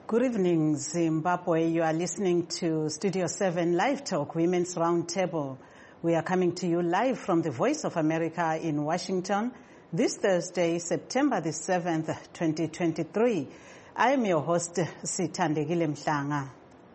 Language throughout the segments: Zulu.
Good evening, Zimbabwe. You are listening to Studio 7 Live Talk, Women's Roundtable. We are coming to you live from the Voice of America in Washington this Thursday, September the 7th, 2023. I am your host, Sithandegile Mhlanga.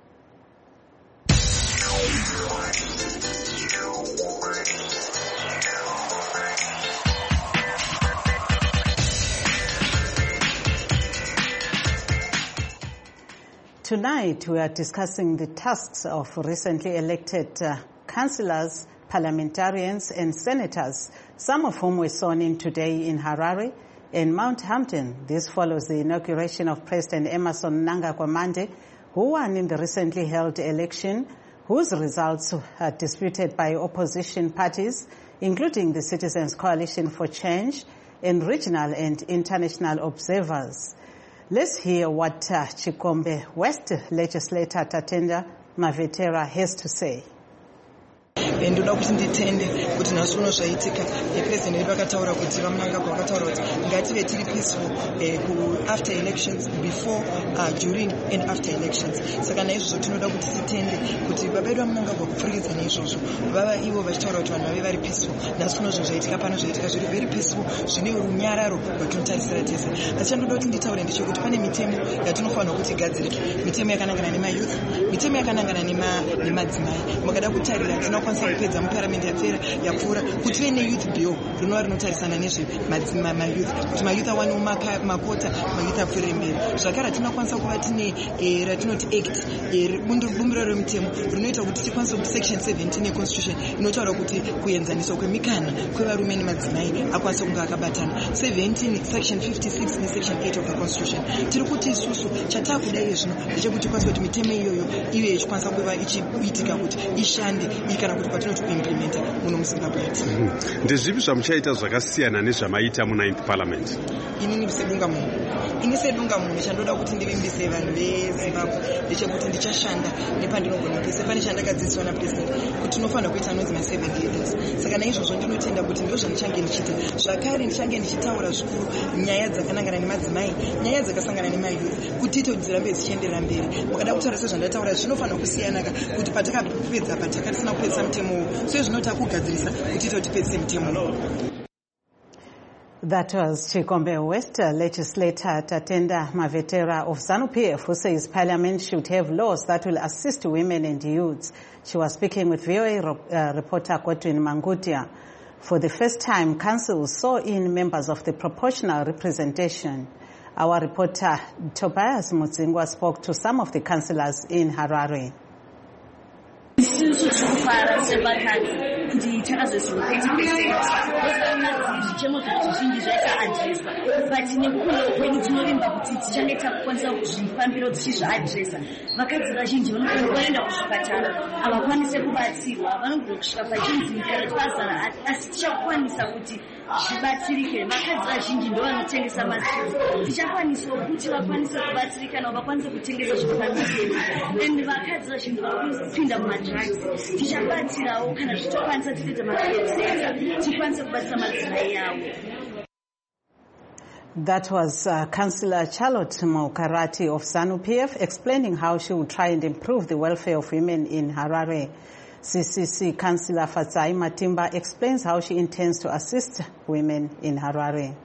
Tonight, we are discussing the tasks of recently elected councillors, parliamentarians and senators, some of whom were sworn in today in Harare and Mount Hampton. This follows the inauguration of President Emmerson Mnangagwa Mande, who won in the recently held election, whose results are disputed by opposition parties, including the Citizens Coalition for Change and regional and international observers. Let's hear what Chikombe West legislator Tatenda Mavetera has to say. Ndoda kuti nditende kuti nhasi uno zvaitika president wedu akataura kuti vaMnangagwa vakataura kuti ngative tiri peaceful after elections, before, during and after elections. Saka naizvozvo tinoda kuti titende kuti baba vedu vaMnangagwa kupfurikidza naizvozvo vava ivo vachitaura kuti vanhu vave vari peaceful. Nhasi uno zvaitika pano zvaitika zviri very peaceful, zvine runyararo rwatinotarisira tese. Asi chandoda kuti nditaure ndechekuti pane mitemo yatinofanira kuti igadzirike, mitemo yakanangana nemayouth, mitemo yakanangana nemadzimai. Mukada kutarira tinokwanisa kupedza muparamendi yapera yapfuura kuti tive neyouth bill rinova rinotarisana nezvemayouth, kuti mayouth awanewo makota, mayouth apfuurire mberi. Zvakare tinokwanisa kuva tine ratinoti act, bumbiro remutemo rinoita kuti tikwanise kuti section 17 yeconstitution inotaura kuti kuenzaniswa kwemikana kwevarume nemadzimai akwanisa kunge akabatana. 17 section 56 nesection 8 of the constitution. Tiri kuti isusu chatakuda iye zvino ndechekuti tikwanisa kuti mitemo iyoyo ive ichikwanisa kuva ichiitika kuti ishande kana kuti patinoti kuimplementa muno muZimbabwe. Ndezvipi zvamuchaita zvakasiyana nezvamaita mu9th parliament? Inini sedunga munhu chandoda kuti ndivimbise vanhu veZimbabwe ndechekuti ndichashanda nepandinogona pese. Pane chandakadzidziswa napresident kuti tinofanira kuita anonzi ma7 leaders. Saka naizvozvo ndinotenda kuti ndizvo zvandichange ndichita. Zvakare ndichange ndichitaura zvikuru nyaya dzakanangana nemadzimai, nyaya dzakasangana nemayouth, kuti ito dzirambe dzichienderera mberi. Mukada kutaura sezvandataura zvinofanira kusiyanaka kuti patakapedza patakatisina kupedza mutemo so zvinota kugadzirisa kuti ito tipedze mutemo. That was Chikombe West legislator Tatenda Mavetera of ZANU-PF, who says Parliament should have laws that will assist women and youths. She was speaking with VOA reporter Godwin Mangutia. For the first time, council saw in members of the proportional representation. Our reporter Tobias Mudzingwa spoke to some of the councillors in Harare. zvibatsirike vakadzi vazhinji ndo vanotengesa mazizi tichakwaniswa kuti vakwanise kubatsirika navo vakwanise kutengesa zvikwanisiro and vakadzi vazhinji vakupinda mumadrugs tichabatsirawo kana zvitokwanisa tichiita mafedzenza tikwanise kubatsira madzimai avo. That was Councillor Charlotte Maukarati of ZANU-PF explaining how she would try and improve the welfare of women in Harare. CCC Councillor Fatsai Matimba explains how she intends to assist women in Harare.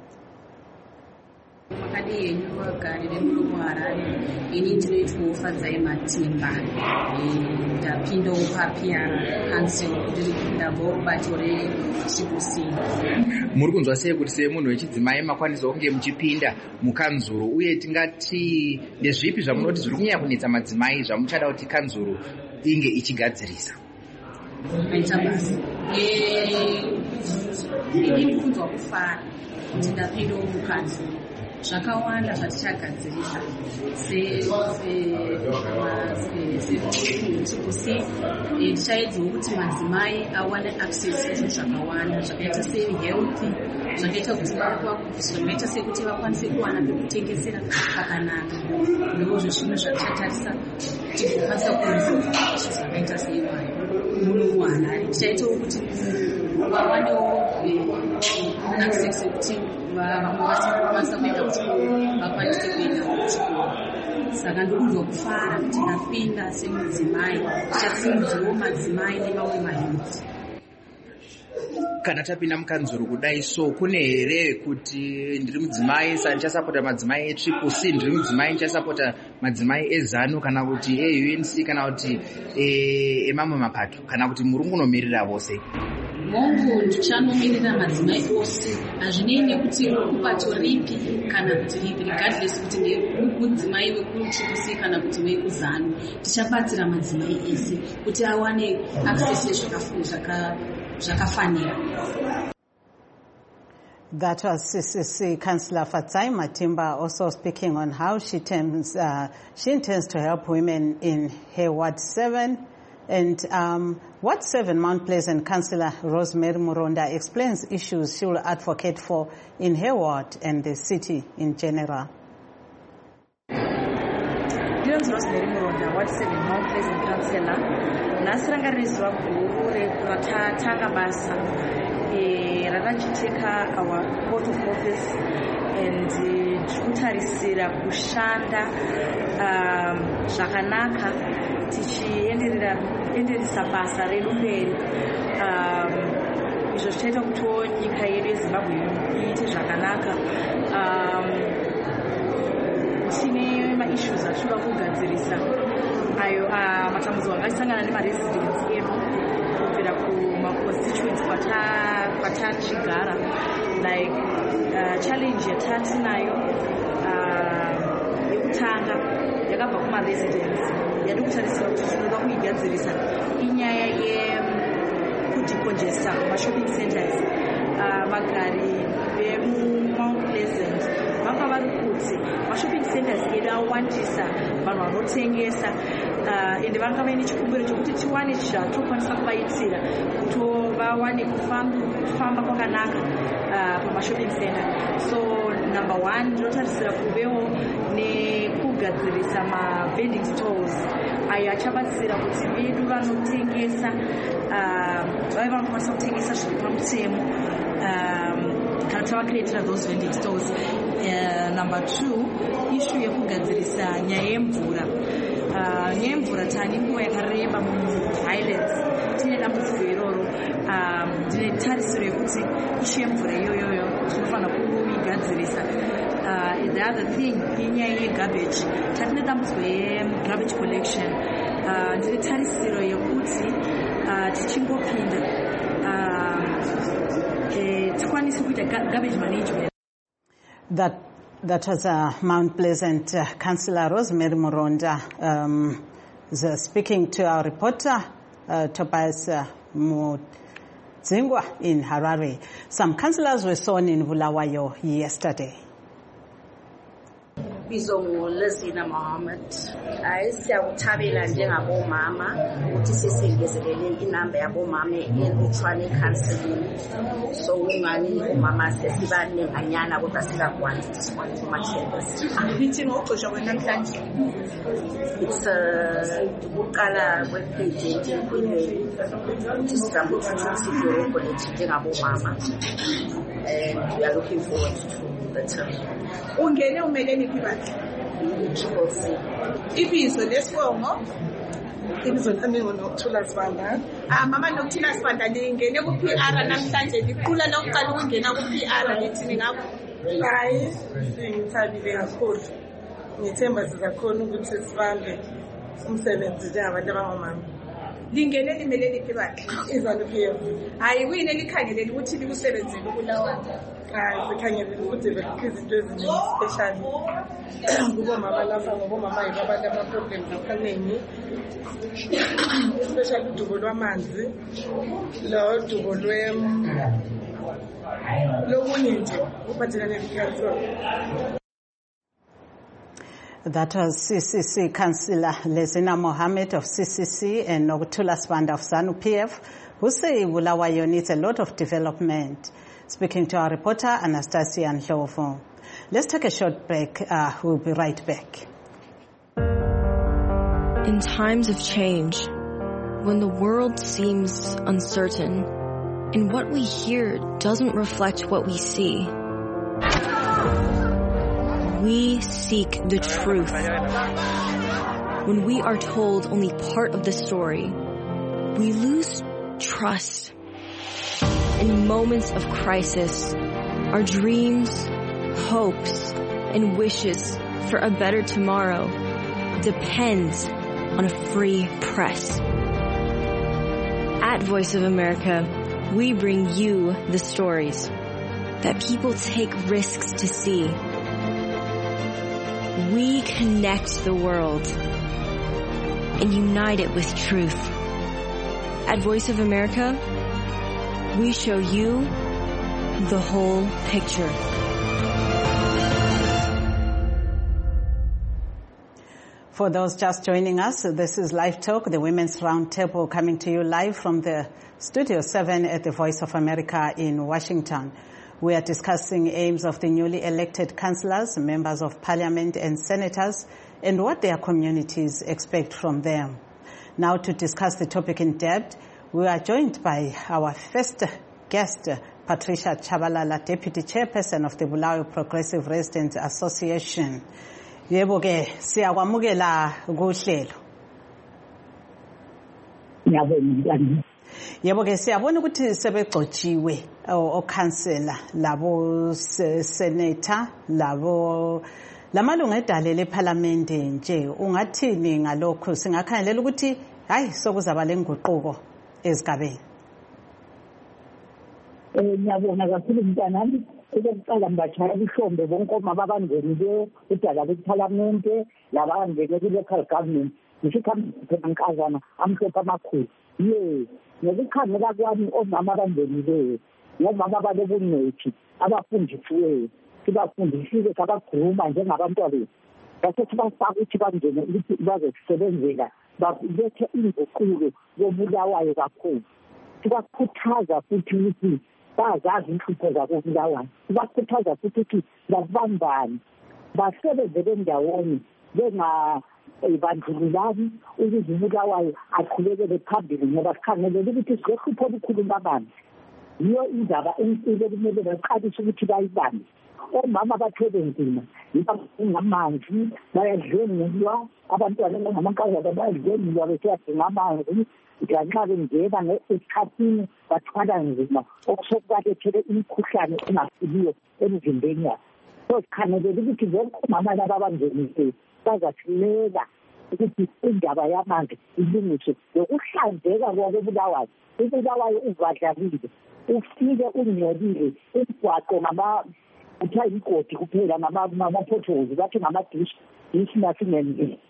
Muri kunzwa sei kuti semunhu wechidzimai makwanisa kunge muchipinda mukanzuro uye tingati ndezvipi zvamunoti zviri kunyanya kunetsa madzimai zvamuchada kuti kanzuro inge ichigadzirisa? Aitabasi. Ini kunzwa kufara kuti ndapindawo mukanzuro. Zvakawanda zvatichagadzirisa tichaedzawo kuti madzimai awane access kuzvinhu zvakawanda zvakaita sehealth, zvakaita kuti zvakaita sekuti vakwanise kuwana pekutengesera pakanaka. Ndozvo zvimwe zvatichatarisa kuti tikwanisa kuita zvakaita seiwayo muno muHarare. Tichaitawo kuti vawanewo access yekuti vakwanisa kuenda kuchikoro, vakwanise kuenda kuchikoro. saka ndokunzwa kufara kuti ndapinda semudzimai tichasimudzawo madzimai nemamwe mayuthi. Kana tapinda mukanzuru kudai, so kune here kuti ndiri mudzimai saka ndichasapota madzimai eTriple C, ndiri mudzimai ndichasapota madzimai eZANU kana kuti eUNC kana kuti emamwe mapato, kana kuti muri kunomirira vose? Mongo ndichanomiririra madzimai ose, hazvinei nekuti kubato ripi kana kuti ripi, regardless kuti mudzimai wekuTriple C kana kuti wekuZANU, tichabatsira madzimai ese kuti awane access zvakafanira. That was CCC Councillor Fatsai Matimba also speaking on how she intends to help women in her Ward 7. And Ward 7 Mount Pleasant Councillor Rosemary Muronda explains issues she will advocate for in her ward and the city in general. Rosemary Muronda, Ward 7 Mount Pleasant Councillor. Nasirangarizwa guru ratatanga basa rakachiteka our court of office and tikutarisira kushanda zvakanaka tichienderesa basa redu mberi, izvo zvichaita kuti nyika yedu yeZimbabwe iite zvakanaka. Tine maissues atinoda kugadzirisa ayo matambudziko akasangana nemaresidents edu kubvira kumaconstituents kwatachigara, like challenge yatatinayo yekutanga yakabva kumaresidents yadi kutarisira kuti tinoda kuigadzirisa inyaya yekudecongesta mashopping centers. Vagari vemuMount Pleasant vanga vari kuti mashopping centers edu awandisa vanhu vanotengesa, ende vanga vaine chikumbiro chokuti tiwane zvatokwanisa kuvaitira kuti vawane kufamba kwakanaka pamashopping center. So number one, ndinotarisira kuvewo nekugadzirisa mavending stalls ayo achabatsira kuti vedu vanotengesa vave vanokwanisa kutengesa zviri pamutemo kana tavacreatira those vending stalls. Number two, issue yekugadzirisa nyaya yemvura. Nyaya yemvura tani nguva yakareba muHighlands tine dambudziko iroro. Ndine tarisiro yekuti issue yemvura iyoyoyo tinofanira kuigadzirisa. The other thing inyaya yegarbage. Tatine dambudziko yegarbage collection. Ndine tarisiro yekuti tichingopinda tikwanise kuita garbage management. That was Mount Pleasant Councillor Rosemary Muronda speaking to our reporter Tobias Mudzingwa in Harare. Some councillors were sworn in Bulawayo yesterday. Bizo Lesina Mohammed, siyakuthabela njengabomama ukuthi sisengezelele inamba yabomama eLuthwane Council. So ungani umama sesibanenganyana kodwa sikakwazi ukuthi kuma-chambers. Meeting oqoshwa namhlanje. It's ukuqala kwe-president kwile ukuthi sizama ukuthuthukisa idolobho lethu njengabomama, and we are looking forward to the term. Ungene umeleni phibani? Triple C. Ibizo lesibongo? Ibizo lami nguNokuthula Sibanda. Mama Nokuthula Sibanda, ngingene ku-PR namhlanje, liqula lokuqala ukungena ku-PR lithini ngakho? Hayi, ngithabile kakhulu. Ngithemba sizakhona ukuthi sibambe umsebenzi njengabantu abangomama. Lingene limeleni phibani? iZANU-PF. Hayi, kuyini elikhangeleli ukuthi likusebenzele ukulawa? Sikhangelele ukuthi izinto eziningi especially kubomama lapha, ngobomama yibo abantu ama-problems amaningi, especially udubo lwamanzi, lo dubo lokunye nje uphathelane ne-cancer. That was CCC Councillor Lesina Mohammed of CCC and Nokuthula Sibanda of ZANU-PF, who say Bulawayo needs a lot of development. Speaking to our reporter Anastasia Nhlovo. Let's take a short break. We'll be right back. In times of change, when the world seems uncertain and what we hear doesn't reflect what we see, we seek the truth. When we are told only part of the story, we lose trust. In moments of crisis, our dreams, hopes, and wishes for a better tomorrow depends on a free press. At Voice of America, we bring you the stories that people take risks to see. We connect the world and unite it with truth. At Voice of America, we show you the whole picture. For those just joining us, this is Live Talk, the Women's Roundtable, coming to you live from the Studio 7 at the Voice of America in Washington. We are discussing aims of the newly elected councillors, members of parliament and senators, and what their communities expect from them. Now to discuss the topic in depth, we are joined by our first guest, Patricia Chabalala, Deputy Chairperson of the Bulawayo Progressive Residents Association. Yebo ke siyakwamukela kuhlelo. Yebo ke siyabona ukuthi sebegcotshiwe okhansela labo senator labo lamalungu edale leParliament nje ungathini ngalokho singakhangelela ukuthi hayi sokuzaba lenguquko ezigabeni. Ngiyabona kakhulu mntanami ukuqala mbachaya ihlombe bonke omama abangenile edala leParliament labangene ku-local government ngisikhamphekazana amhlophe amakhulu ngokukhangela kwami omama abangenile ngomama balobunqethi abafundisiweyo sibafundisile sabagruma njengabantwana bethu basethi bafaka ukuthi bangene ukuthi bazosebenzela balethe inguquko koBulawayo kakhulu sibakhuthaza futhi ukuthi bazazi inhlupho zabo Bulawayo sibakhuthaza futhi ukuthi babambane basebenzele ndawonye bandlululani ukuze uBulawayo aqhubekele phambili ngoba sikhangelele ukuthi sizohlupha olukhulu labantu. Yiyo indaba enkulu ekumele baqalise ukuthi bayibambe. Omama bathwele nzima ngamanzi bayadlwengulwa abantwana abangamankazana bayadlwengulwa besiyadinga amanzi ngenxa bengena esikhathini bathwala nzima okusokubalethele imikhuhlane engaphiliyo emzimbeni yabo. So sikhangelele ukuthi bonke omama laba abangenile bazasilela ukuthi indaba yamanzi ilungiswe lokuhlanzeka kwakoBulawayo. uBulawayo uvadlakile ufike ungcolile umgwaqo kuthiwa imigodi kuphela ngama-potholes bathi ngama-dish nasingeni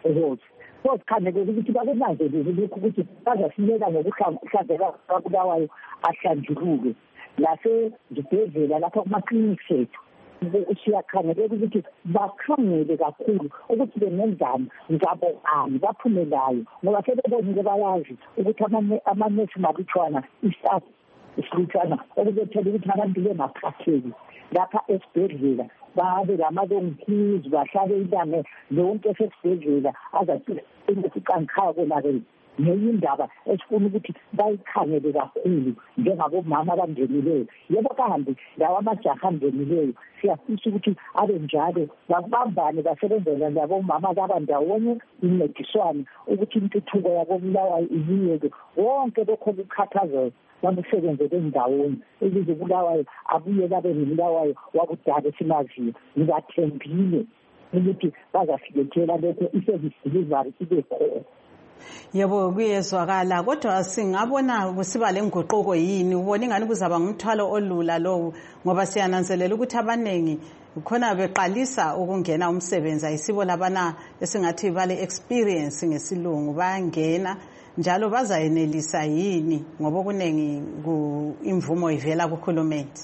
so sikhangelele ukuthi bakunanzelele lokhu ukuthi bazasilela ngokuhlanzeka kwaBulawayo ahlanjuluke lasezibhedlela lapha kuma-clinics ethu siyakhangelela ukuthi bakhangele kakhulu ukuthi bengenzani ngabani baphumelayo ngoba sebebonile bayazi ukuthi amanesi malutshwana istaff isilutshwana okubethela ukuthi abantu bengaphatheki lapha esibhedlela babe lama-long queues bahlale ilanga lonke esesibhedlela azathi enesiqankhaya konakele. Ngenye indaba esifuna ukuthi bayikhangele kakhulu njengabomama abangenileyo. Yebo kanti lawa amajaha angenileyo siyafisa ukuthi abe njalo babambane basebenzela labomama abandawonye incediswane ukuthi intuthuko yakoBulawayo iyiyeke wonke lokho kukhathazeka bamusebenzele ndawonye ukuze uBulawayo abuye kabe ngumlawayo wakudala esimaziyo. Ngibathembile ukuthi bazafikethela lokho i-service delivery ibe khona. Yebo kuyezwakala kodwa singabona kusiba lenguquko yini ubona ingani kuzaba ngumthwalo olula lowo ngoba siyananzelela ukuthi abanengi khona beqalisa ukungena umsebenzi ayisibo labana esingathi bale experience ngesilungu bayangena njalo bazayenelisa yini ngoba kunengi imvumo ivela kuhulumeni.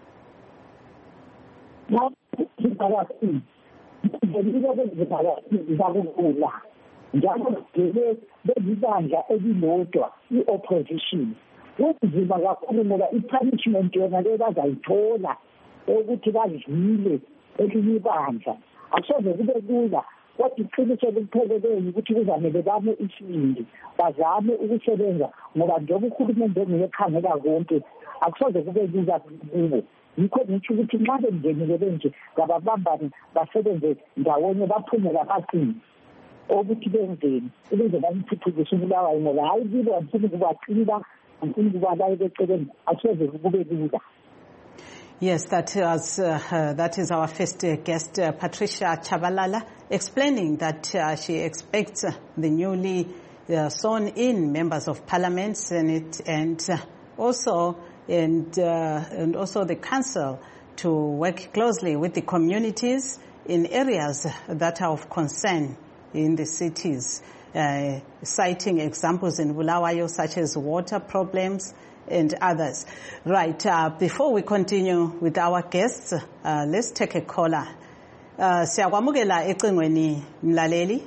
Njalo bezibandla elilodwa i-opposition kunzima kakhulu ngoba i-punishment yona le bazayithola ukuthi badlile elinye ibandla akusoze kube lula kodwa iqiniso likupheleleyo ukuthi kuzamele bame isibindi bazame ukusebenza ngoba njengoba uhulumende engiyekhangela konke akusoze kube lula kubo yikho ngithi ukuthi nxa bengenile benje ngababambane basebenze ndawonye baphume labacini ukuthi benzeni ukuze bamthuthukise uBulawayo ngoba hayi kibo angifuni ukubacila angifuni ukubalaya beceleni asize kube lula. Yes, that is our first guest, Patricia Chabalala, explaining that she expects the newly sworn-in members of Parliament, Senate, and also the Council to work closely with the communities in areas that are of concern in the cities, citing examples in Bulawayo such as water problems and others. Right, before we continue with our guests, let's take a caller. Siyakwamukela ecingweni mlaleli.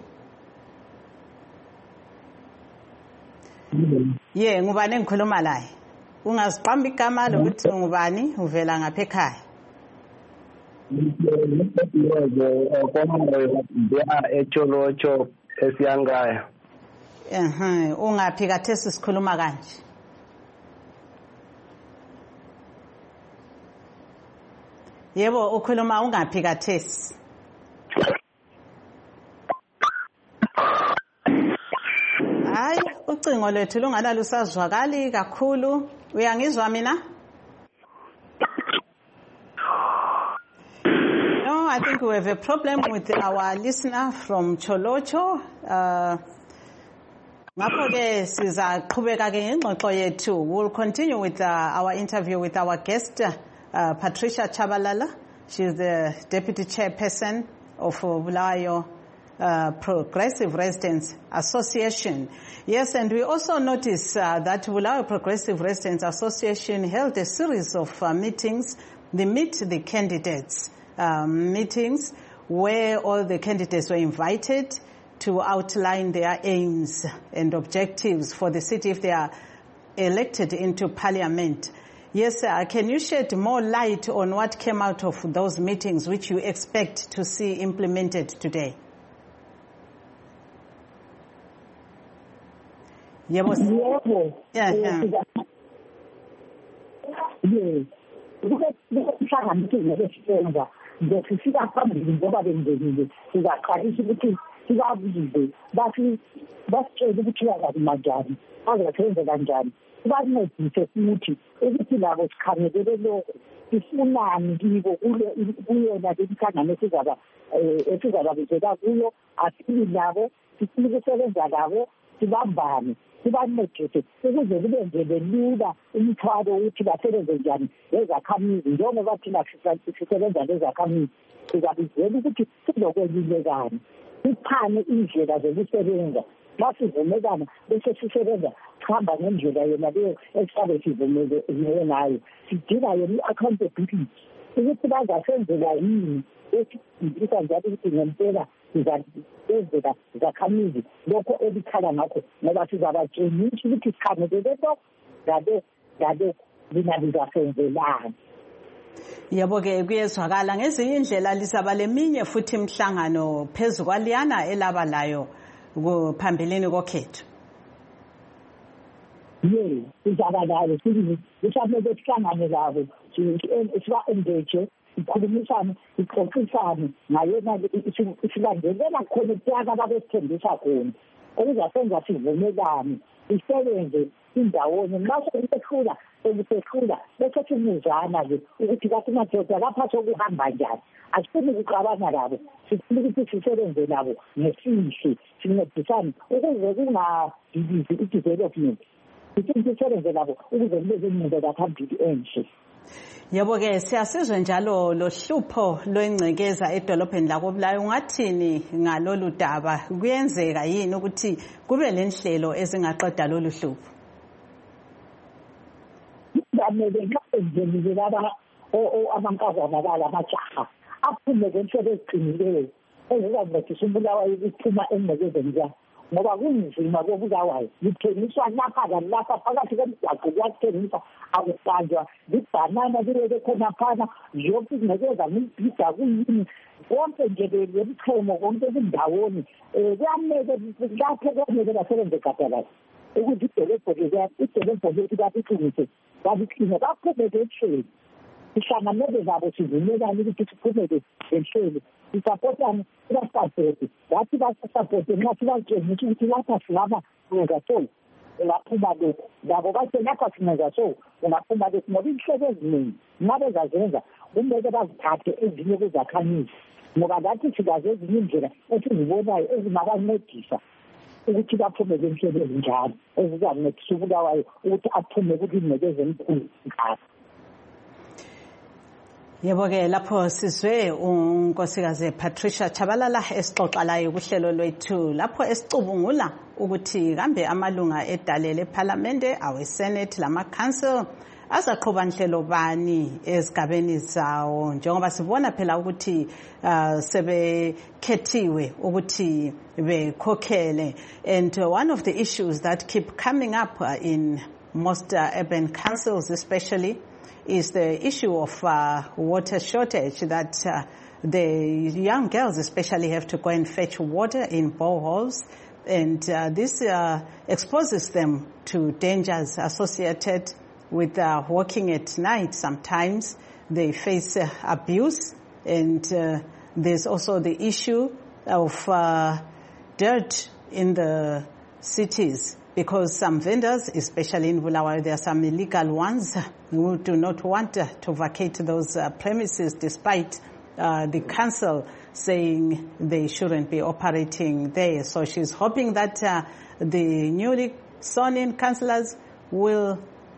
Ngubani engikhuluma laye? Ungaziqamba igama lokuthi ngubani uvela ngapha ekhaya? Echolocho esiyangaya. Ungaphi kathesi sikhuluma kanje? Yebo, ukhuluma ungaphi kathesi? Hayi, ucingo lethu lungalala usazwakali kakhulu. Uyangizwa mina? No, I think we have a problem with our listener from Cholocho. Ngakho-ke sizaqhubeka-ke ngengxoxo yethu. We'll continue with our interview with our guest, Patricia Chabalala. She's the Deputy Chairperson of Bulawayo Progressive Residents Association. Yes, and we also notice that Bulawayo Progressive Residents Association held a series of meetings, the Meet the Candidates meetings, where all the candidates were invited to outline their aims and objectives for the city if they are elected into Parliament. Yes, sir. Can you shed more light on what came out of those meetings which you expect to see implemented today? Yes. Besifika phambili ngoba bengenile sizaqalisa ukuthi sibabuze basitshele ukuthi bazakumanjani bazasenza kanjani bancedise futhi ukuthi labo sikhangelele lokho sifunani kibo kuyona lemhlangano esizababizela kuyo asili labo sifuna ukusebenza labo sibambane sibancedise ukuze kubenzele lula umthwalo ukuthi basebenze njani lezakhamizi njengoba thina sisebenza lezakhamizi sizabizela ukuthi sizokwelulekana siphane indlela zokusebenza masivumelana bese sisebenza sihamba ngendlela yona leyo esisabe sivumelene nayo sidinga yona i-accountability ukuthi bazasenzela yini esifundisa njalo ukuthi ngempela sizabenzela zakhamizi lokho elikhala ngakho ngoba sizabatshengisa ukuthi sikhangelele lokho ngale lina lizasenzelani. Yebo-ke kuyezwakala ngezinye indlela lisaba leminye futhi imhlangano phezu kwaliyana elaba layo phambilini kokhetho. Sizaba layo sisamele sihlangane labo siba-engage sikhulumisane sixoxisane ngayona silandelela khona kuyaka babesithembisa khona okuzasenza sivumelane sisebenze indawonye nxa sekusehlula bese simuzana-ke ukuthi kathi madoda lapha sokuhamba njani asifuni ukuxabana labo sifuna ukuthi sisebenze nabo ngesihle sincedisane ukuze kungadilizi i-development sifuna sisebenze nabo ukuze kube ingqubekela phambili enhle. Yebo-ke siyasizwe njalo lo hlupho lwengcekeza edolobheni lakoBulawayo. Ungathini ngalolu daba? Kuyenzeka yini ukuthi kube lenhlelo ezingaqeda lolu hlupho? Ngamele ngenzelile laba amankazana balamajaha aphume ngenhlelo eziqinileyo ezizamncedisa uBulawayo ukuphuma engcekezeni yakhe ngoba kunzima koBulawayo lithengiswa lapha lalapha phakathi kwemigwaqo kuyathengiswa akuhlanjwa libhanana liwele khonaphana yonke ingcekeza ngibhida kuyini konke nje lemchemo konke kundawoni kuyamele lapho kumele basebenze gadalala ukuthi idolobho lethu balicingise balikline baphume betsheni sihlanganele zabo sivumelane ukuthi siphumele enhlelo sisapotane sibasapoti bathi basapoti nxa sibatshengisa ukuthi lapha singaba senza so ungaphuma lokhu labo bathe lapha singenza so ungaphuma lokhu ngoba inhlelo eziningi nxa bezazenza kumele bazithathe ezinye kuzakhanyisa ngoba lathi sizaze ezinye indlela esizibonayo ezingabancedisa ukuthi baphumele enhlelo ezinjalo ezizancedisa ubulawayo ukuthi aphume kulimele ezemkhulu ngalo. Yebo-ke lapho sizwe unkosikazi Patricia Chabalala esixoxa layo kuhlelo lwethu lapho esicubungula ukuthi kambe amalunga edale lephalamende awesenate lama-council azaqhuba nhlelo bani ezigabeni zawo njengoba sibona phela ukuthi sebekhethiwe ukuthi bekhokhele. And one of the issues that keep coming up in most urban councils especially is the issue of water shortage, that the young girls especially have to go and fetch water in boreholes, and this exposes them to dangers associated with working at night. Sometimes they face abuse, and there's also the issue of dirt in the cities, because some vendors, especially in Bulawayo, there are some illegal ones who do not want to vacate those premises despite the council saying they shouldn't be operating there. So she's hoping that the newly sworn-in councillors will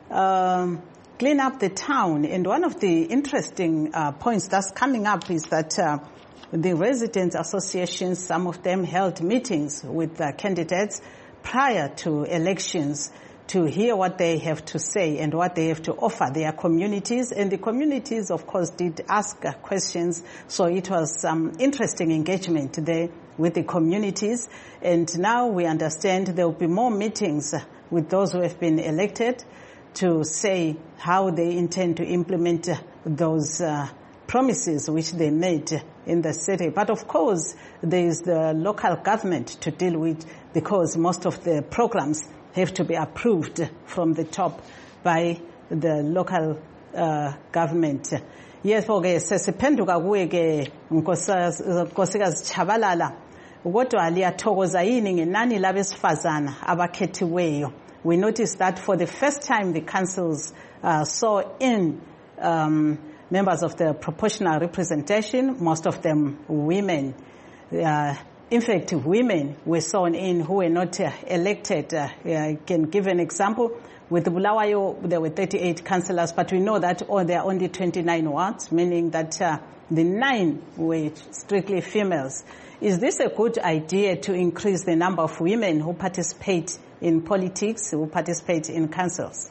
clean up the town. And one of the interesting points that's coming up is that the residents' associations, some of them held meetings with candidates prior to elections to hear what they have to say and what they have to offer their communities. And the communities, of course, did ask questions. So it was some interesting engagement there with the communities. And now we understand there will be more meetings with those who have been elected to say how they intend to implement those promises which they made in the city. But of course, there is the local government to deal with, because most of the programs have to be approved from the top by the local government. Yes, okay, sesiphenduka kuwe ke nkosikazi Chabalala, kodwa liyathokoza yini ngenani labesifazana abakhethiweyo? We noticed that for the first time the councils saw in members of the proportional representation, most of them women. In fact, women were sworn in who were not elected. I can give an example. With Bulawayo, there were 38 councillors, but we know that there are only 29 wards, meaning that the 9 were strictly females. Is this a good idea to increase the number of women who participate in politics, who participate in councils?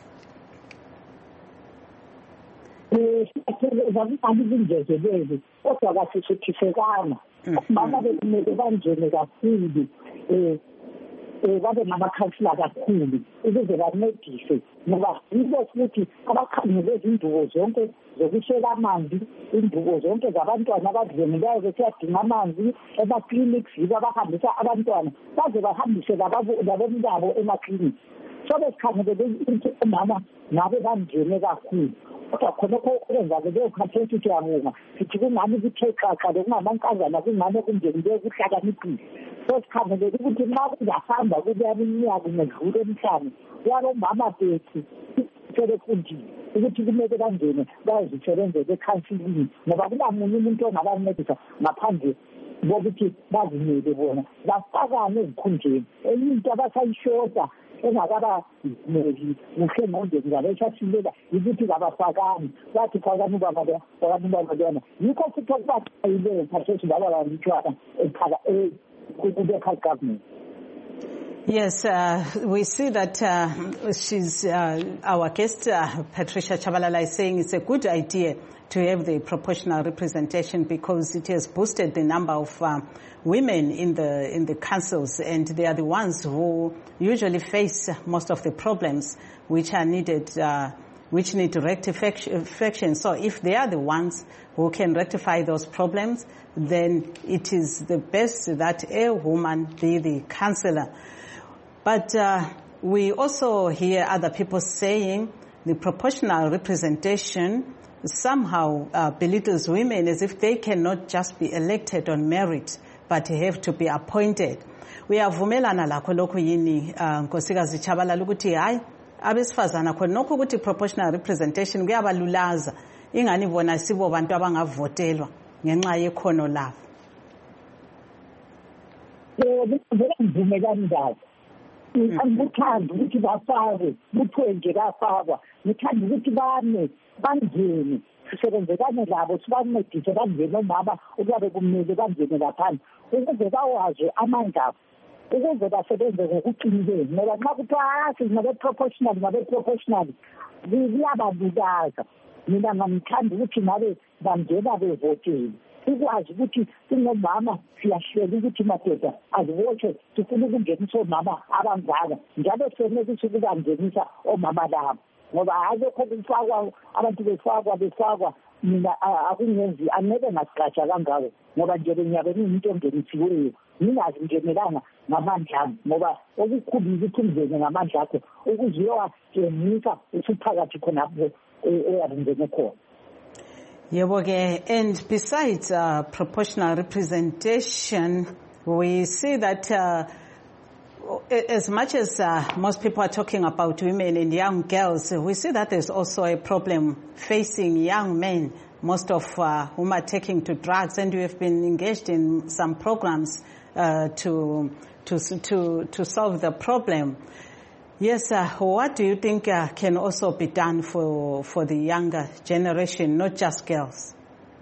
Mama bekumele banjene kakhulu babe namakhansila kakhulu ukuze bancedise, ngoba yiko futhi abakhangele izindubo zonke zokushela amanzi, indubo zonke zabantwana abadlengelayo besiyadinga amanzi ema-clinics, yibo abahambisa abantwana baze bahambise labomntabo ema-clinics. So besikhangelele ukuthi umama ngabe banjene kakhulu. Kodwa khonokho okwenza-ke leyo khathesi siyabonga sithi kungani kuthe xaxa lokungamankazana kungani kunjenileyo kuhlakaniphile. So sikhangelele ukuthi nxa kuzahamba kuleyami iminyaka ngedlule emihlanu yabomama bethu sebefundile ukuthi kumele bangene bayazisebenzela ekhansilini, ngoba kungamunye umuntu ongabancedisa ngaphandle bokuthi bazimele bona bafakane ezikhundleni. Enye into abasayishota engakaba kuhle engqondweni ngalo esasilela ukuthi kabafakani, bathi fakani ubababona. Yikho futhi okubayileyo khathesi laba bantwana ku-local government. Yes, we see that she's our guest, Patricia Chabalala, is saying it's a good idea to have the proportional representation because it has boosted the number of women in the councils, and they are the ones who usually face most of the problems which are needed, which need rectification. So if they are the ones who can rectify those problems, then it is the best that a woman be the councillor. But we also hear other people saying the proportional representation somehow belittles women as if they cannot just be elected on merit but have to be appointed. Uyavumelana lakho lokhu yini Nkosikazi Chabalala ukuthi hayi abesifazana khona nokho ukuthi proportional representation kuyabalulaza ingani bona sibo bantu abangavotelwa ngenxa yekhono labo? Ngivumelani ngayo. Ngithanda ukuthi bafakwe kuthiwe nje bafakwa, ngithanda ukuthi bame bangene sisebenzekane labo sibancedise bangene omama ukuba kumele bangene laphandle ukuze bawazi amandla ukuze basebenze ngokuqinile ngoba nxa kuthiwa sinabe-proportional kuyabalulaza. Mina ngithanda ukuthi ngabe bangena bevotele ukwazi ukuthi singomama siyahlela ukuthi madoda azivothe sifuna ukungenisa omama abangaka njalo senelisa ukubangenisa omama labo ngoba akekho kufakwa abantu befakwa mina akungenzi angeke ngasigatsha kangako ngoba nje benyabe ngimuntu ongenisiweyo ngingazi ngenelanga ngamandla ami ngoba okukhulu ukuthi ungene ngamandla akho ukuze uyowatshengisa usuphakathi khonapho oyabungene khona. And besides proportional representation, we see that as much as most people are talking about women and young girls, we see that there's also a problem facing young men, most of whom are taking to drugs, and we have been engaged in some programs to solve the problem. Yes, what do you think can also be done for the younger generation, not just girls?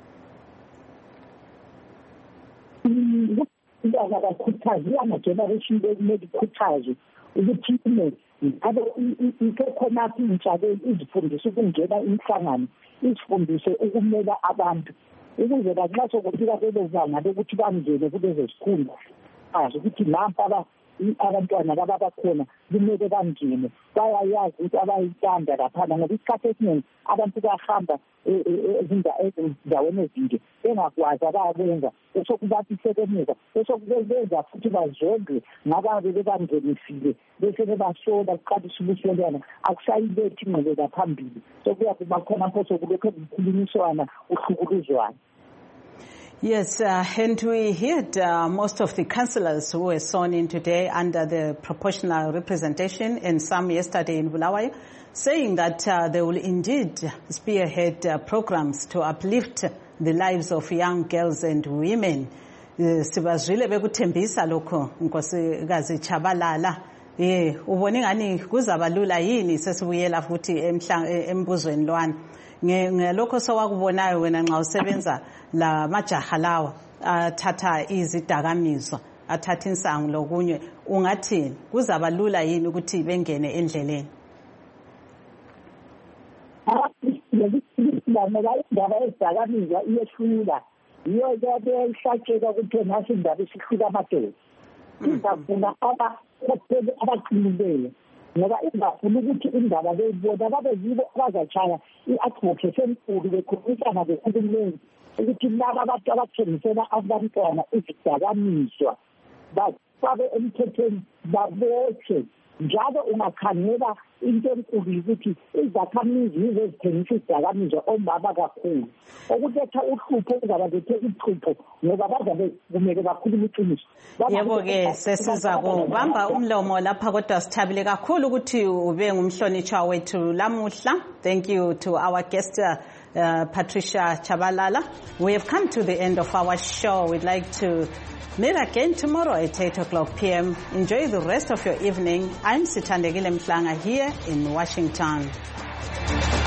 Generation bekumele ukuthi ikhonaphi intsha izifundise ukungena imihlangano izifundise ukumela abantu ukuze lanxa sokufika lelo banga lokuthi bangene kulezo zikhundla azi ukuthi nampa abantwana laba bakhona kumele bangene bayayazi ukuthi abayithanda laphana ngoba isikhathi esiningi abantu bayahamba ezindaweni ezinje bengakwazi abayakwenza esokubathi sebeneza esokubenza futhi bazondwe ngababe bebangenisile bese bebasola kuqalisa ubusolwana akusayilethi ingqubeka phambili sokuyakuba khona pho sokulokho kukhulunyiswana uhlukuluzwana. Yes, and we heard most of the councillors who were sworn in today under the proportional representation and some yesterday in Bulawayo saying that they will indeed spearhead programs to uplift the lives of young girls and women. Sibazwile bekuthembisa lokho Nkosikazi Chabalala. Ubone ngani kuzabalula yini sesibuyela futhi embuzweni lwana. Ngelokho sowakubonayo wena nxa usebenza la majaha lawa athatha izidakamizwa athatha insangu lokunye ungathini kuzabalula yini ukuthi bengene endleleni? Indaba ezidakamizwa iyehlula yiyo yabehlatsheka ukuthi nasi indaba isihlula amadoda izafuna abaqinileyo ngoba ingafuna ukuthi indaba beyibona babe yibo abazatshaya i-advocacy enkulu bekhulumisana bekhulumeni ukuthi laba abantu abathengisela abantwana izidakamizwa bafake emthethweni babotshwe njalo ungakhangela into enkulu ukuthi izakhamizi yizo ezithengisa izidakamizwa omama kakhulu okuletha uhlupho kuzabalethe ihlupho ngoba bazabe kumele bakhulume iqiniso. Yebo-ke sesiza kubamba umlomo lapha kodwa sithabile kakhulu ukuthi ube ngumhlonitshwa wethu lamuhla. Thank you to our guest Patricia Chabalala. We have come to the end of our show. We'd like to meet again tomorrow at 8:00 p.m. Enjoy the rest of your evening. I'm Sithandegile Mhlanga here in Washington.